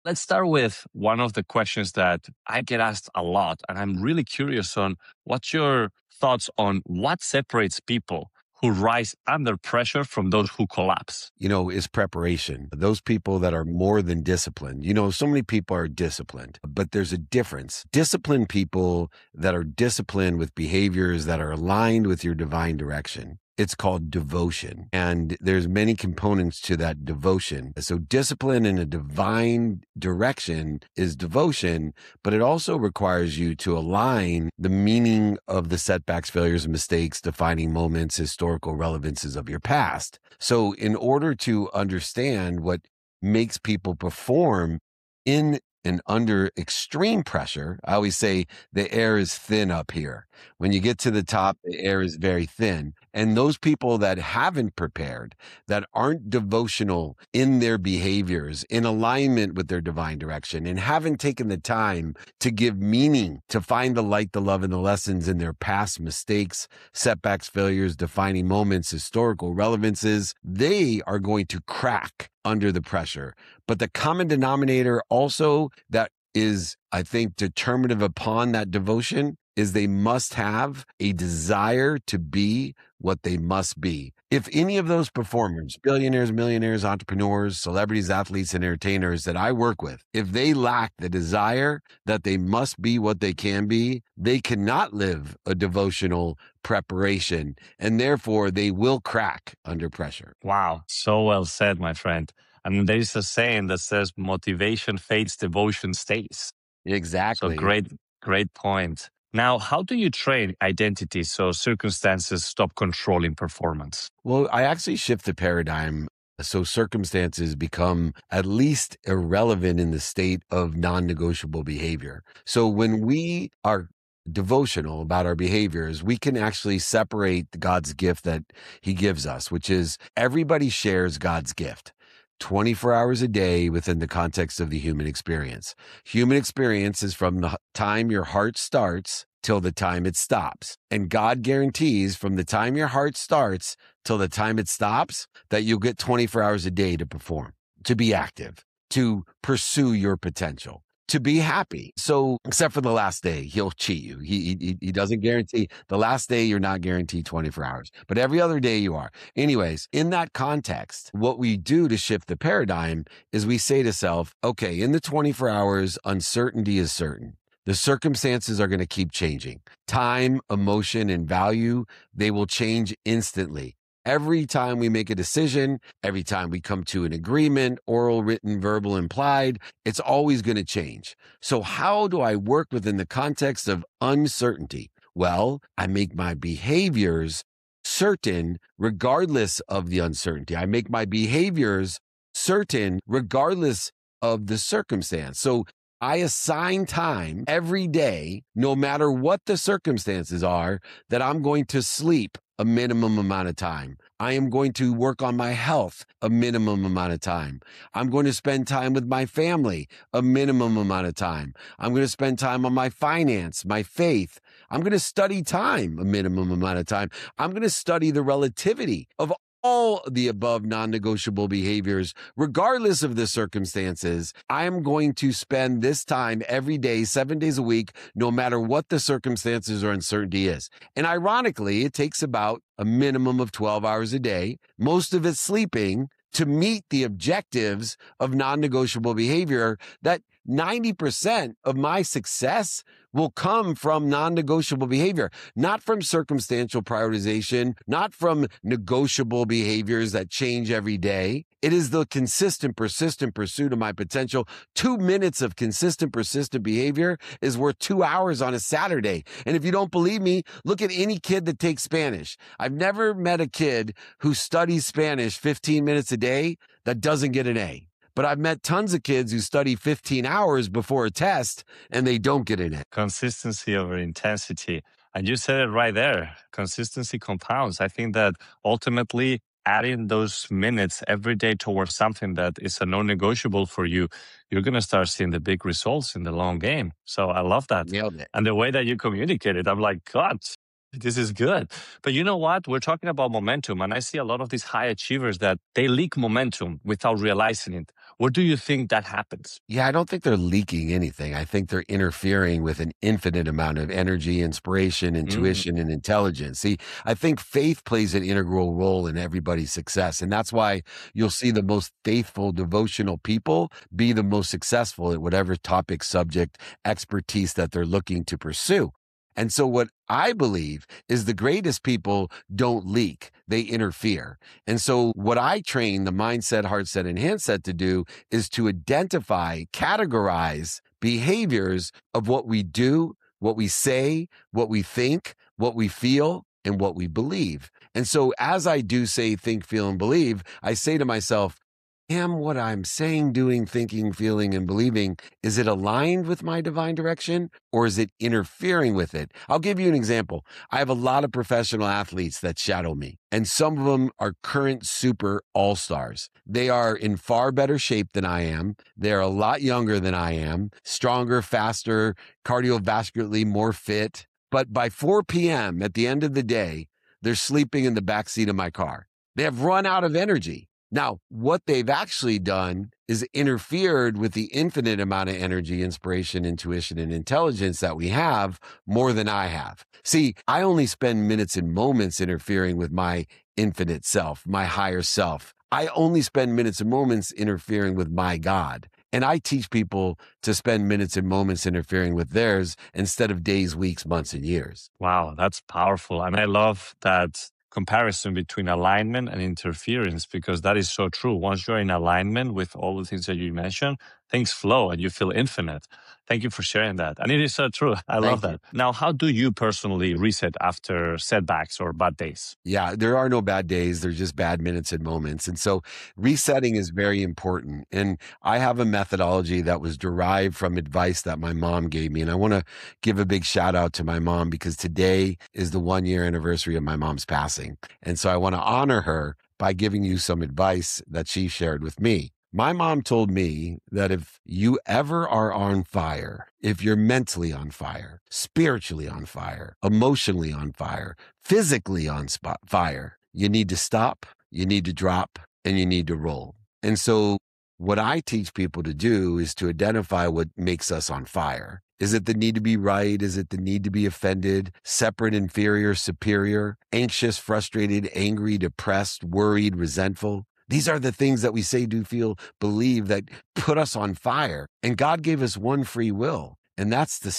Let's start with one of the questions that I get asked a lot. And I'm really curious on what's your thoughts on what separates people who rise under pressure from those who collapse? Is preparation. Those people that are more than disciplined. So many people are disciplined, but there's a difference. Disciplined people that are disciplined with behaviors that are aligned with your divine direction. It's called devotion. And there's many components to that devotion. So discipline in a divine direction is devotion, but it also requires you to align the meaning of the setbacks, failures, mistakes, defining moments, historical relevances of your past. So in order to understand what makes people perform in and under extreme pressure, I always say the air is thin up here. When you get to the top, the air is very thin. And those people that haven't prepared, that aren't devotional in their behaviors, in alignment with their divine direction, and haven't taken the time to give meaning, to find the light, the love, and the lessons in their past mistakes, setbacks, failures, defining moments, historical relevances, they are going to crack under the pressure. But the common denominator also that is, I think, determinative upon that devotion is they must have a desire to be what they must be. If any of those performers, billionaires, millionaires, entrepreneurs, celebrities, athletes, and entertainers that I work with, if they lack the desire that they must be what they can be, they cannot live a devotional preparation, and therefore they will crack under pressure. Wow. So well said, my friend. And there is a saying that says motivation fades, devotion stays. Exactly. So great point. Now, how do you train identity so circumstances stop controlling performance? Well, I actually shift the paradigm so circumstances become at least irrelevant in the state of non-negotiable behavior. So when we are devotional about our behaviors, we can actually separate God's gift that he gives us, which is everybody shares God's gift. 24 hours a day within the context of the human experience. Human experience is from the time your heart starts till the time it stops. And God guarantees from the time your heart starts till the time it stops that you'll get 24 hours a day to perform, to be active, to pursue your potential, to be happy. So except for the last day, he'll cheat you. He doesn't guarantee. The last day, you're not guaranteed 24 hours, but every other day you are. Anyways, in that context, what we do to shift the paradigm is we say to self, okay, in the 24 hours, uncertainty is certain. The circumstances are going to keep changing. Time, emotion, and value, they will change instantly. Every time we make a decision, every time we come to an agreement, oral, written, verbal, implied, it's always going to change. So how do I work within the context of uncertainty? Well, I make my behaviors certain regardless of the uncertainty. I make my behaviors certain regardless of the circumstance. So I assign time every day, no matter what the circumstances are, that I'm going to sleep a minimum amount of time. I am going to work on my health a minimum amount of time. I'm going to spend time with my family a minimum amount of time. I'm going to spend time on my finance, my faith. I'm going to study time a minimum amount of time. I'm going to study the relativity of all the above non-negotiable behaviors, regardless of the circumstances. I am going to spend this time every day, 7 days a week, no matter what the circumstances or uncertainty is. And ironically, it takes about a minimum of 12 hours a day, most of it sleeping, to meet the objectives of non-negotiable behavior. That 90% of my success will come from non-negotiable behavior, not from circumstantial prioritization, not from negotiable behaviors that change every day. It is the consistent, persistent pursuit of my potential. 2 minutes of consistent, persistent behavior is worth 2 hours on a Saturday. And if you don't believe me, look at any kid that takes Spanish. I've never met a kid who studies Spanish 15 minutes a day that doesn't get an A. But I've met tons of kids who study 15 hours before a test and they don't get in it. Consistency over intensity. And you said it right there. Consistency compounds. I think that ultimately adding those minutes every day towards something that is a non-negotiable for you, you're going to start seeing the big results in the long game. So I love that. Nailed it. And the way that you communicate it, I'm like, God, this is good. But you know what? We're talking about momentum. And I see a lot of these high achievers that they leak momentum without realizing it. Where do you think that happens? Yeah, I don't think they're leaking anything. I think they're interfering with an infinite amount of energy, inspiration, Mm, intuition, and intelligence. See, I think faith plays an integral role in everybody's success. And that's why you'll see the most faithful, devotional people be the most successful at whatever topic, subject, expertise that they're looking to pursue. And so, what I believe is the greatest people don't leak, they interfere. And so, what I train the mindset, heart set, and handset to do is to identify, categorize behaviors of what we do, what we say, what we think, what we feel, and what we believe. And so, as I do say, think, feel, and believe, I say to myself, am what I'm saying, doing, thinking, feeling, and believing, is it aligned with my divine direction or is it interfering with it? I'll give you an example. I have a lot of professional athletes that shadow me, and some of them are current super all-stars. They are in far better shape than I am. They're a lot younger than I am, stronger, faster, cardiovascularly more fit. But by 4 p.m. at the end of the day, they're sleeping in the backseat of my car. They have run out of energy. Now, what they've actually done is interfered with the infinite amount of energy, inspiration, intuition, and intelligence that we have more than I have. See, I only spend minutes and moments interfering with my infinite self, my higher self. I only spend minutes and moments interfering with my God. And I teach people to spend minutes and moments interfering with theirs instead of days, weeks, months, and years. wow, that's powerful. And I love that comparison between alignment and interference, because that is so true. Once you're in alignment with all the things that you mentioned, things flow and you feel infinite. Thank you for sharing that. And it is so true. I love Thank you. that. Now, how do you personally reset after setbacks or bad days? Yeah, there are no bad days. There's just bad minutes and moments. And so resetting is very important. And I have a methodology that was derived from advice that my mom gave me. And I want to give a big shout out to my mom because today is the 1 year anniversary of my mom's passing. And so I want to honor her by giving you some advice that she shared with me. My mom told me that if you ever are on fire, if you're mentally on fire, spiritually on fire, emotionally on fire, physically on fire, you need to stop, you need to drop, and you need to roll. And so what I teach people to do is to identify what makes us on fire. Is it the need to be right? Is it the need to be offended? Separate, inferior, superior, anxious, frustrated, angry, depressed, worried, resentful? These are the things that we say, do, feel, believe that put us on fire. And God gave us one free will, and that's to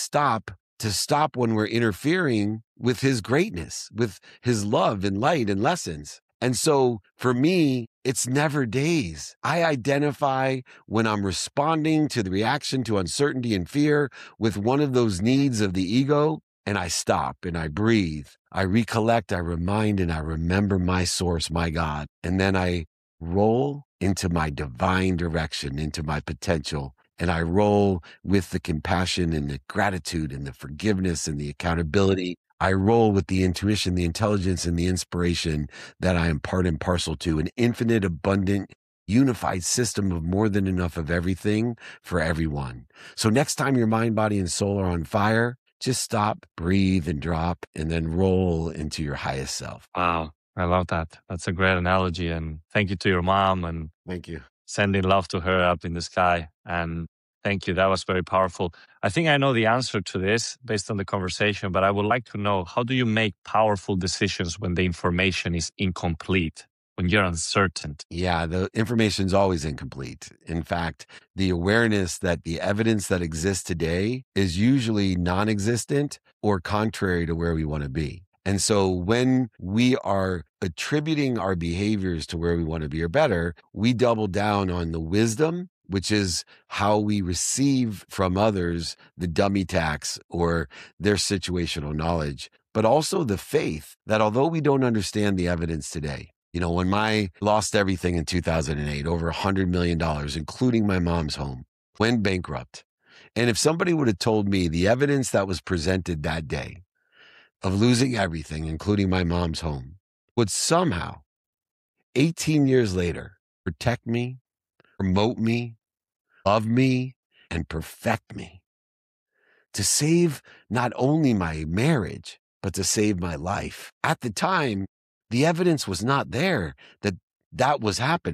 stop when we're interfering with his greatness, with his love and light and lessons. And so for me, it's never days. I identify when I'm responding to the reaction to uncertainty and fear with one of those needs of the ego, and I stop and I breathe. I recollect, I remind, and I remember my source, my God. And then I roll into my divine direction, into my potential. And I roll with the compassion and the gratitude and the forgiveness and the accountability. I roll with the intuition, the intelligence, and the inspiration that I am part and parcel to an infinite, abundant, unified system of more than enough of everything for everyone. So next time your mind, body, and soul are on fire, just stop, breathe, and drop, and then roll into your highest self. Wow. I love that. That's a great analogy. And thank you to your mom and Thank you. sending love to her up in the sky. And thank you. That was very powerful. I think I know the answer to this based on the conversation, but I would like to know, how do you make powerful decisions when the information is incomplete, when you're uncertain? Yeah, the information's always incomplete. In fact, the awareness that the evidence that exists today is usually non-existent or contrary to where we want to be. And so when we are attributing our behaviors to where we want to be or better, we double down on the wisdom, which is how we receive from others the dummy tax or their situational knowledge, but also the faith that although we don't understand the evidence today, you know, when I lost everything in 2008, over $100 million, including my mom's home, went bankrupt. And if somebody would have told me the evidence that was presented that day of losing everything, including my mom's home, would somehow, 18 years later, protect me, promote me, love me, and perfect me, to save not only my marriage, but to save my life. At the time, the evidence was not there that that was happening.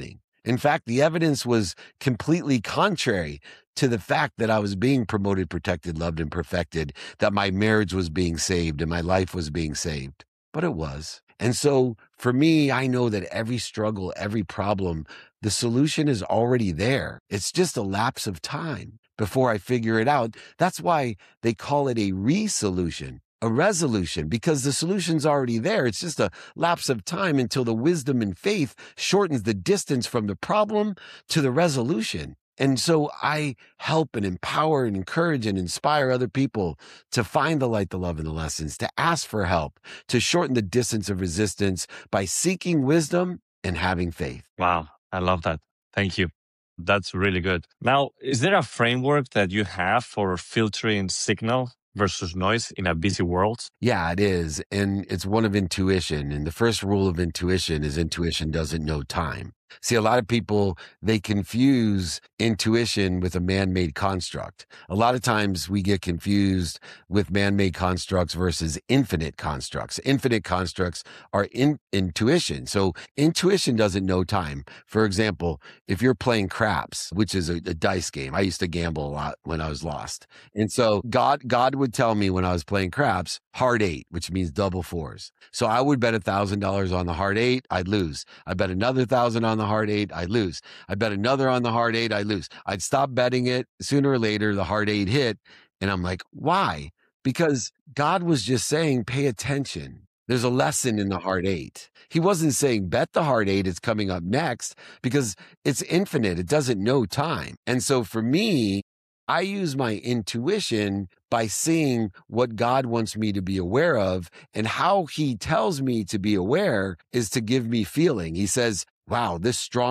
In fact, the evidence was completely contrary to the fact that I was being promoted, protected, loved, and perfected, that my marriage was being saved and my life was being saved. But it was. And so for me, I know that every struggle, every problem, the solution is already there. It's just a lapse of time before I figure it out. That's why they call it a resolution, a resolution, because the solution's already there. It's just a lapse of time until the wisdom and faith shortens the distance from the problem to the resolution. And so I help and empower and encourage and inspire other people to find the light, the love, and the lessons, to ask for help, to shorten the distance of resistance by seeking wisdom and having faith. Wow. I love that. Thank you. That's really good. Now, is there a framework that you have for filtering signal versus noise in a busy world? Yeah, it is. And it's one of intuition. And the first rule of intuition is intuition doesn't know time. See, a lot of people, they confuse intuition with a man-made construct. A lot of times we get confused with man-made constructs versus infinite constructs. Infinite constructs are intuition. So intuition doesn't know time. For example, if you're playing craps, which is a dice game, I used to gamble a lot when I was lost. And so God would tell me when I was playing craps, hard 8, which means double fours. So I would bet $1,000 on the hard 8, I'd lose. I bet another 1,000 on the hard 8, I'd lose. I bet another on the hard 8, I'd lose. I'd stop betting it. Sooner or later, the hard 8 hit. And I'm like, why? Because God was just saying, pay attention. There's a lesson in the hard 8. He wasn't saying, bet the hard 8, it's coming up next, because it's infinite. It doesn't know time. And so for me, I use my intuition by seeing what God wants me to be aware of, and how he tells me to be aware is to give me feeling. He says, wow,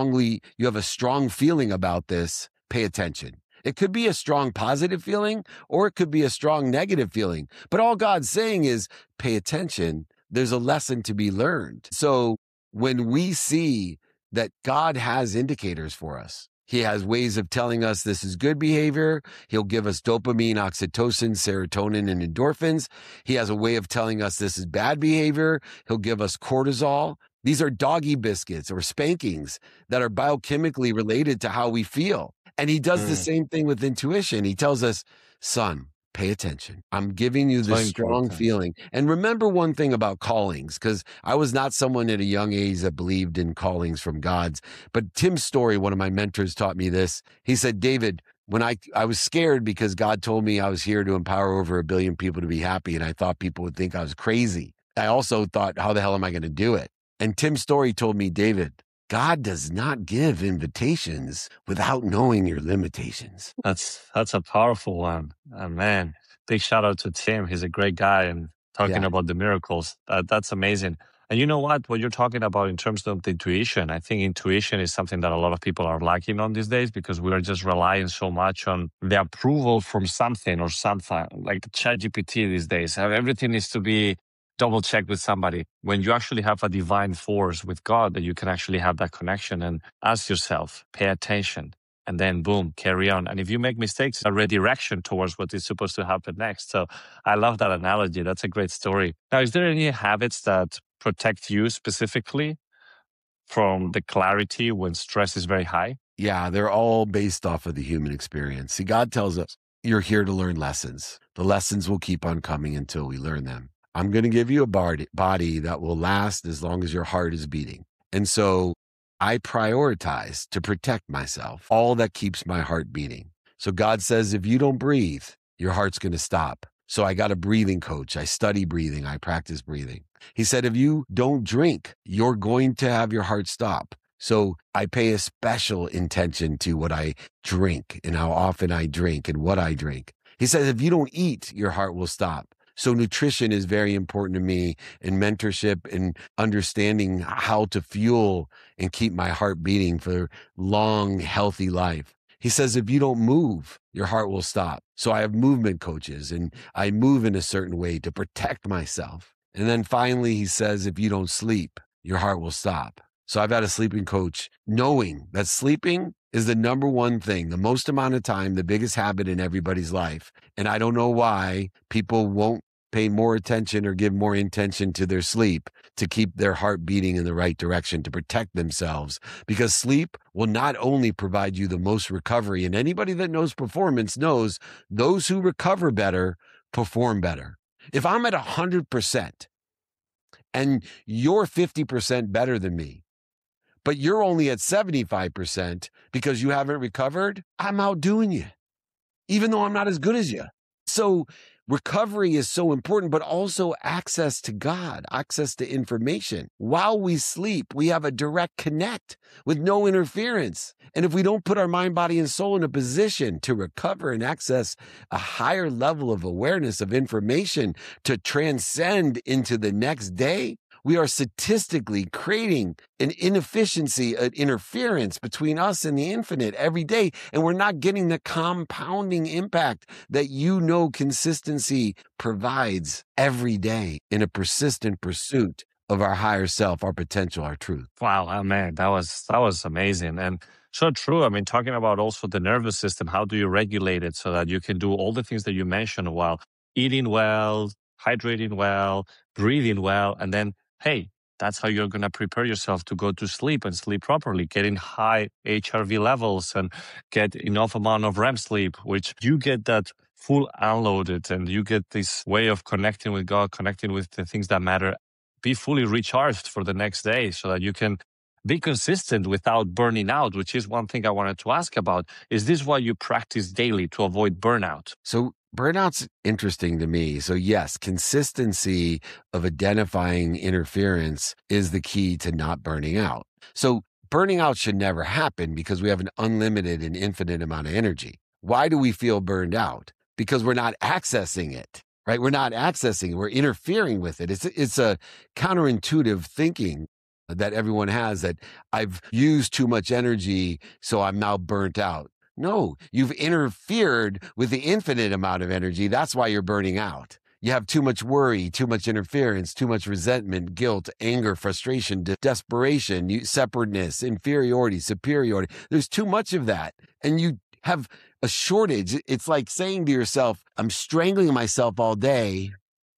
you have a strong feeling about this. Pay attention. It could be a strong positive feeling, or it could be a strong negative feeling. But all God's saying is pay attention. There's a lesson to be learned. So when we see that God has indicators for us, he has ways of telling us this is good behavior. He'll give us dopamine, oxytocin, serotonin, and endorphins. He has a way of telling us this is bad behavior. He'll give us cortisol. These are doggy biscuits or spankings that are biochemically related to how we feel. And he does the same thing with intuition. He tells us, son, pay attention. I'm giving you this strong feeling. And remember one thing about callings, because I was not someone at a young age that believed in callings from God's. But Tim Story, one of my mentors, taught me this. He said, David, when I was scared because God told me I was here to empower over 1 billion people to be happy, and I thought people would think I was crazy. I also thought, how the hell am I going to do it? And Tim Story told me, David, God does not give invitations without knowing your limitations. That's a powerful one. Man, big shout out to Tim. He's a great guy, and talking about the miracles. That's amazing. And you know what you're talking about in terms of the intuition, I think intuition is something that a lot of people are lacking on these days, because we are just relying so much on the approval from something or something, like ChatGPT these days. Everything needs to be double check with somebody, when you actually have a divine force with God, that you can actually have that connection and ask yourself, pay attention, and then boom, carry on. And if you make mistakes, a redirection towards what is supposed to happen next. So I love that analogy. That's a great story. Now, is there any habits that protect you specifically from the clarity when stress is very high? Yeah, they're all based off of the human experience. See, God tells us you're here to learn lessons. The lessons will keep on coming until we learn them. I'm going to give you a body that will last as long as your heart is beating. And so I prioritize to protect myself, all that keeps my heart beating. So God says, if you don't breathe, your heart's going to stop. So I got a breathing coach. I study breathing. I practice breathing. He said, if you don't drink, you're going to have your heart stop. So I pay a special attention to what I drink and how often I drink and what I drink. He says, if you don't eat, your heart will stop. So nutrition is very important to me, and mentorship and understanding how to fuel and keep my heart beating for long, healthy life. He says, if you don't move, your heart will stop. So I have movement coaches, and I move in a certain way to protect myself. And then finally, he says, if you don't sleep, your heart will stop. So I've had a sleeping coach, knowing that sleeping is the number one thing, the most amount of time, the biggest habit in everybody's life. And I don't know why people won't pay more attention or give more intention to their sleep to keep their heart beating in the right direction, to protect themselves. Because sleep will not only provide you the most recovery, and anybody that knows performance knows those who recover better perform better. If I'm at 100% and you're 50% better than me, but you're only at 75% because you haven't recovered, I'm outdoing you, even though I'm not as good as you. So recovery is so important, but also access to God, access to information. While we sleep, we have a direct connect with no interference. And if we don't put our mind, body, and soul in a position to recover and access a higher level of awareness of information to transcend into the next day, we are statistically creating an inefficiency, an interference between us and the infinite every day. And we're not getting the compounding impact that consistency provides every day in a persistent pursuit of our higher self, our potential, our truth. Wow, oh man, that was amazing. And so true. I mean, talking about also the nervous system, how do you regulate it so that you can do all the things that you mentioned while eating well, hydrating well, breathing well, and then, hey, that's how you're going to prepare yourself to go to sleep and sleep properly, getting high HRV levels and get enough amount of REM sleep, which you get that full unloaded and you get this way of connecting with God, connecting with the things that matter, be fully recharged for the next day so that you can be consistent without burning out, which is one thing I wanted to ask about. Is this what you practice daily to avoid burnout? So burnout's interesting to me. So yes, consistency of identifying interference is the key to not burning out. So burning out should never happen because we have an unlimited and infinite amount of energy. Why do we feel burned out? Because we're not accessing it, right? We're not accessing it. We're interfering with it. It's a counterintuitive thinking that everyone has, that I've used too much energy, so I'm now burnt out. No, you've interfered with the infinite amount of energy. That's why you're burning out. You have too much worry, too much interference, too much resentment, guilt, anger, frustration, desperation, separateness, inferiority, superiority. There's too much of that. And you have a shortage. It's like saying to yourself, I'm strangling myself all day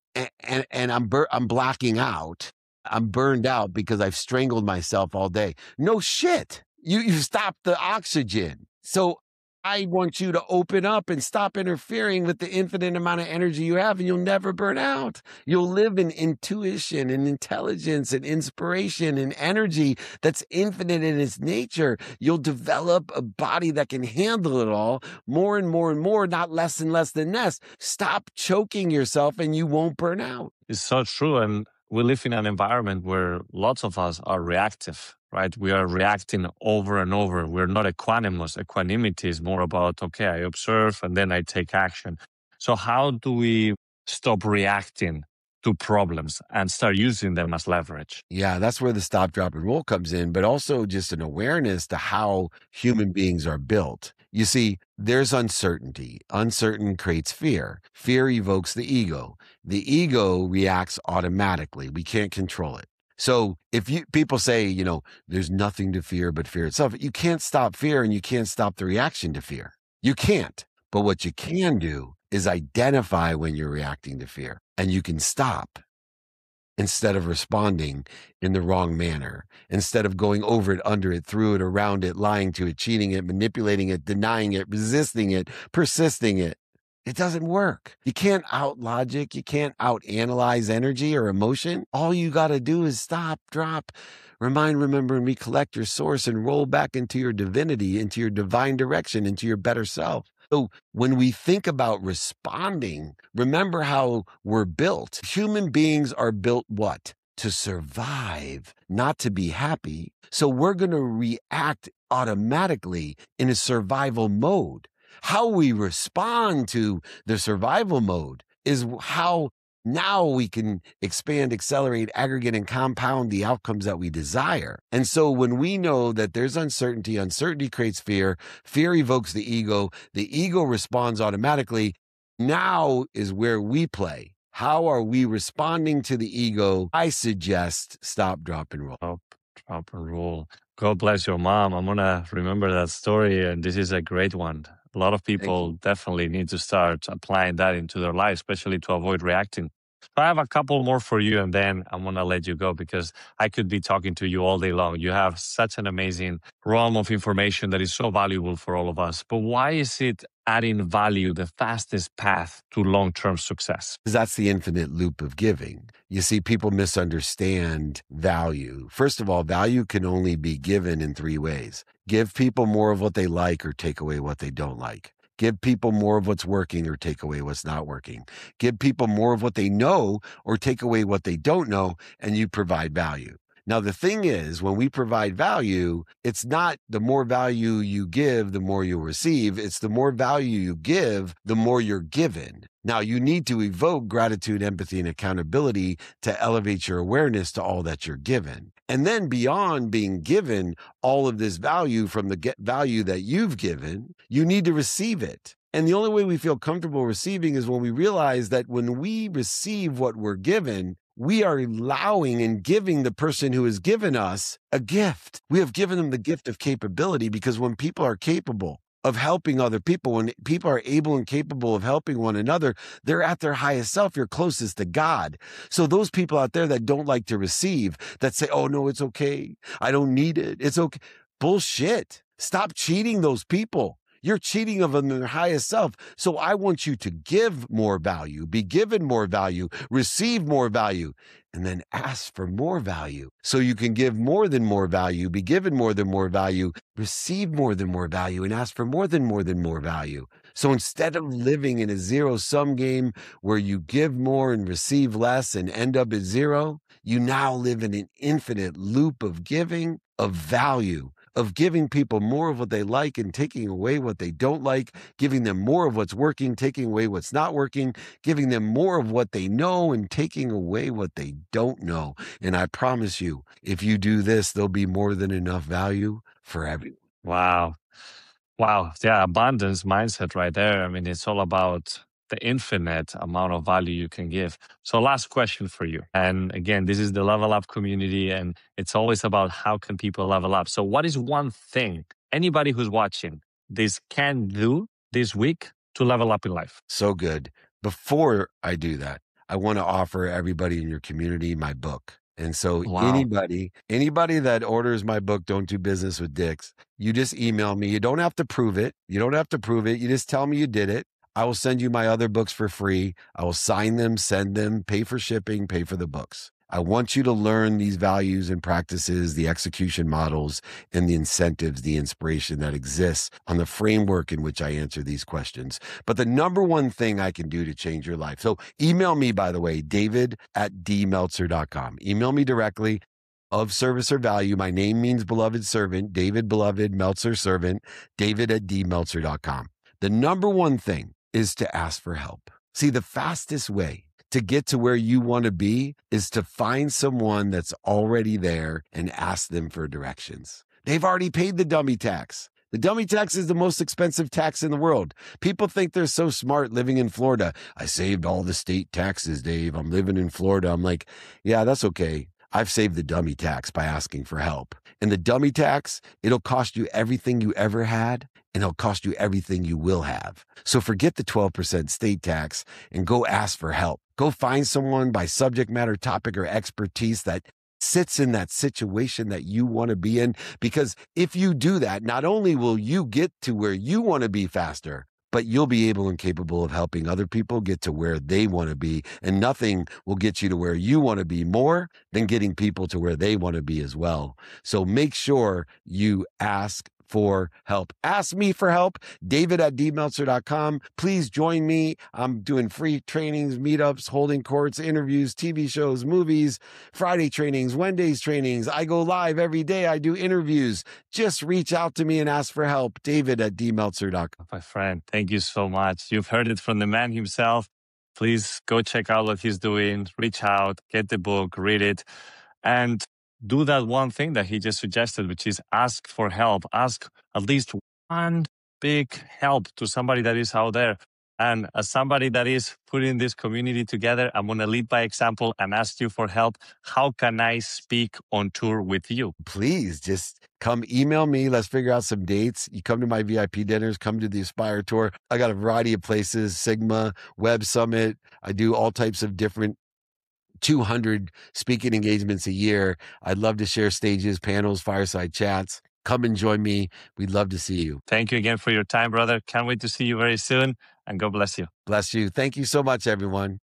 and I'm blacking out. I'm burned out because I've strangled myself all day. No shit. You stopped the oxygen. So I want you to open up and stop interfering with the infinite amount of energy you have, and you'll never burn out. You'll live in intuition and intelligence and inspiration and energy that's infinite in its nature. You'll develop a body that can handle it all more and more and more, not less and less than less. Stop choking yourself and you won't burn out. It's so true. And we live in an environment where lots of us are reactive, right? We are reacting over and over. We're not equanimous. Equanimity is more about, okay, I observe and then I take action. So how do we stop reacting to problems and start using them as leverage? Yeah, that's where the stop, drop, and roll comes in, but also just an awareness to how human beings are built. You see, there's uncertainty. Uncertain creates fear. Fear evokes the ego. The ego reacts automatically. We can't control it. So if people say, there's nothing to fear but fear itself, you can't stop fear and you can't stop the reaction to fear. You can't. But what you can do is identify when you're reacting to fear, and you can stop instead of responding in the wrong manner, instead of going over it, under it, through it, around it, lying to it, cheating it, manipulating it, denying it, resisting it, persisting it. It doesn't work. You can't out logic. You can't out analyze energy or emotion. All you got to do is stop, drop, remind, remember, and recollect your source and roll back into your divinity, into your divine direction, into your better self. So when we think about responding, remember how we're built. Human beings are built what? To survive, not to be happy. So we're going to react automatically in a survival mode. How we respond to the survival mode is how now we can expand, accelerate, aggregate, and compound the outcomes that we desire. And so when we know that there's uncertainty, uncertainty creates fear, fear evokes the ego responds automatically. Now is where we play. How are we responding to the ego? I suggest stop, drop, and roll. Stop, drop, and roll. God bless your mom. I'm going to remember that story, and this is a great one. A lot of people definitely need to start applying that into their life, especially to avoid reacting. So I have a couple more for you, and then I'm going to let you go because I could be talking to you all day long. You have such an amazing realm of information that is so valuable for all of us. But why is it adding value the fastest path to long-term success? Because that's the infinite loop of giving. You see, people misunderstand value. First of all, value can only be given in three ways. Give people more of what they like or take away what they don't like. Give people more of what's working or take away what's not working. Give people more of what they know or take away what they don't know, and you provide value. Now, the thing is, when we provide value, it's not the more value you give, the more you'll receive. It's the more value you give, the more you're given. Now, you need to evoke gratitude, empathy, and accountability to elevate your awareness to all that you're given. And then beyond being given all of this value from the value that you've given, you need to receive it. And the only way we feel comfortable receiving is when we realize that when we receive what we're given, we are allowing and giving the person who has given us a gift. We have given them the gift of capability, because when people are capable of helping other people, when people are able and capable of helping one another, they're at their highest self. You're closest to God. So those people out there that don't like to receive, that say, oh, no, it's okay, I don't need it, it's okay. Bullshit. Stop cheating those people. You're cheating of them their highest self. So I want you to give more value, be given more value, receive more value, and then ask for more value. So you can give more than more value, be given more than more value, receive more than more value, and ask for more than more value. So instead of living in a zero-sum game where you give more and receive less and end up at zero, you now live in an infinite loop of giving, of value, of giving people more of what they like and taking away what they don't like, giving them more of what's working, taking away what's not working, giving them more of what they know and taking away what they don't know. And I promise you, if you do this, there'll be more than enough value for everyone. Wow. Wow. Yeah, abundance mindset right there. I mean, it's all about the infinite amount of value you can give. So last question for you. And again, this is the Level Up community, and it's always about how can people level up. So what is one thing anybody who's watching this can do this week to level up in life? So good. Before I do that, I want to offer everybody in your community my book. And so anybody that orders my book, Don't Do Business with Dicks, you just email me. You don't have to prove it. You just tell me you did it. I will send you my other books for free. I will sign them, send them, pay for shipping, pay for the books. I want you to learn these values and practices, the execution models, and the incentives, the inspiration that exists on the framework in which I answer these questions. But the number one thing I can do to change your life. So email me, by the way, david@dmeltzer.com. Email me directly. Of service or value. My name means beloved servant, David Beloved Meltzer Servant, david@dmeltzer.com. The number one thing is to ask for help. See, the fastest way to get to where you want to be is to find someone that's already there and ask them for directions. They've already paid the dummy tax. The dummy tax is the most expensive tax in the world. People think they're so smart living in Florida. I saved all the state taxes, Dave. I'm living in Florida. I'm like, yeah, that's okay. I've saved the dummy tax by asking for help. And the dummy tax, it'll cost you everything you ever had, and it'll cost you everything you will have. So forget the 12% state tax and go ask for help. Go find someone by subject matter, topic, or expertise that sits in that situation that you want to be in. Because if you do that, not only will you get to where you want to be faster, but you'll be able and capable of helping other people get to where they want to be. And nothing will get you to where you want to be more than getting people to where they want to be as well. So make sure you ask for help. Ask me for help, david@dmeltzer.com. Please join me. I'm doing free trainings, meetups, holding courts, interviews, TV shows, movies, Friday trainings, Wednesdays trainings. I go live every day. I do interviews. Just reach out to me and ask for help, david@dmeltzer.com. My friend, thank you so much. You've heard it from the man himself. Please go check out what he's doing, reach out, get the book, read it, and do that one thing that he just suggested, which is ask for help. Ask at least one big help to somebody that is out there. And as somebody that is putting this community together, I'm going to lead by example and ask you for help. How can I speak on tour with you? Please just come email me. Let's figure out some dates. You come to my VIP dinners, come to the Aspire Tour. I got a variety of places, Sigma, Web Summit. I do all types of different 200 speaking engagements a year. I'd love to share stages, panels, fireside chats. Come and join me. We'd love to see you. Thank you again for your time, brother. Can't wait to see you very soon, and God bless you. Bless you. Thank you so much, everyone.